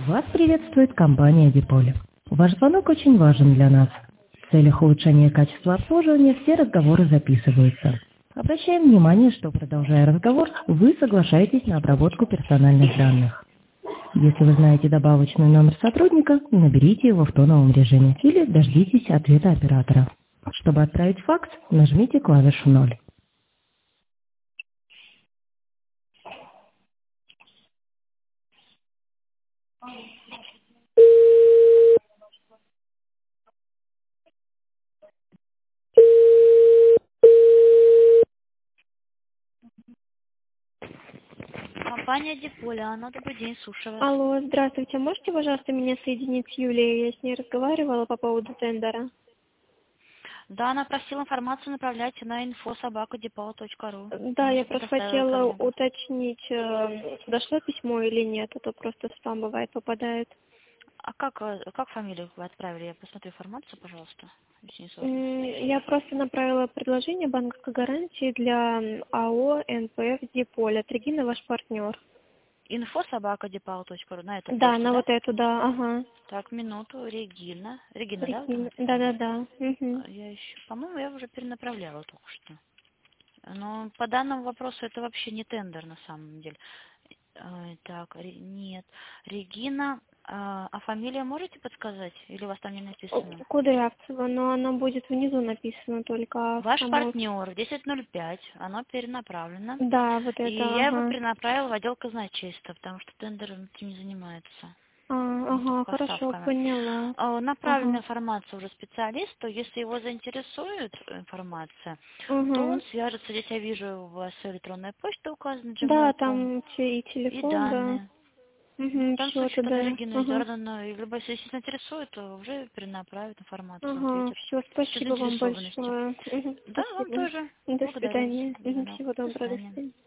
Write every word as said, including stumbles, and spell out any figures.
Вас приветствует компания Диполь. Ваш звонок очень важен для нас. В целях улучшения качества обслуживания все разговоры записываются. Обращаем внимание, что, продолжая разговор, вы соглашаетесь на обработку персональных данных. Если вы знаете добавочный номер сотрудника, наберите его в тоновом режиме или дождитесь ответа оператора. Чтобы отправить факс, нажмите клавишу ноль. Компания Диполя, Анна, добрый день, слушаю вас. Алло, здравствуйте. Можете, пожалуйста, меня соединить с Юлией? Я с ней разговаривала по поводу тендера. Да, она просила информацию направлять на инфо собака дипол точка ру. Да, я просто хотела коллегам. уточнить, э, дошло письмо или нет, а то просто в спам бывает попадает. А как, э, как фамилию вы отправили? Я посмотрю информацию, пожалуйста. Если не сложно. М, Я просто направила предложение банковской гарантии для м, АО эн пэ эф Диполя. Тригина ваш партнер. инфо собака дипол точка ру, на эту Да, почту, на да? вот эту, да, ага. Так, минуту, Регина. Регина, да, вы там Тригина, написали? да-да-да. Мгм. А, Я еще, по-моему, я уже перенаправляла только что. Но по данному вопросу это вообще не тендер на самом деле. Ой, так, Ре- нет. Регина, а, а фамилия можете подсказать? Или у вас там не написано? Кудрявцева, но она будет внизу написана только а в Ваш самой... партнер десять ноль пять, оно перенаправлено. Да, вот И это, я его ага. перенаправила в отдел казначейства, потому что тендером этим не занимается. А, Он только ага, хорошо, поставками. поняла. А, Направлена Ага. информация уже специалисту. Если его заинтересует информация, то он Угу. свяжется. Здесь я вижу, у вас электронная почта указана, Да, джимейл точка ком, там те- и и телефон, да. данные. Ну, в Угу, данном все случае тогда тогда. Регина Ага. Жордана, либо если действительно интересует, то уже перенаправит информацию, Ага, ответит. все, С спасибо вам заинтересованности. большое. Мгм, Да, вам спасибо. тоже. До Благодарю за свидания. Мгм, звонок. всего До доброго, до свидания. свидания.